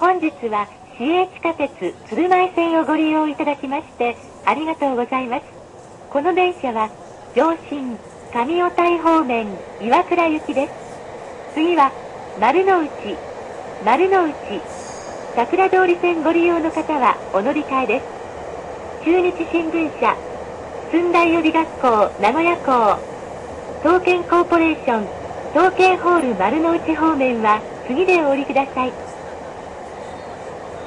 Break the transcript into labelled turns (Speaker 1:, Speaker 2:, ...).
Speaker 1: 本日は市営地下鉄鶴舞線をご利用いただきましてありがとうございます。この電車は上信上小田井方面岩倉行きです。次は丸の内桜通り線ご利用の方はお乗り換えです。中日新聞社駿台予備学校名古屋校東建コーポレーション東建ホール丸の内方面は次でお降りください。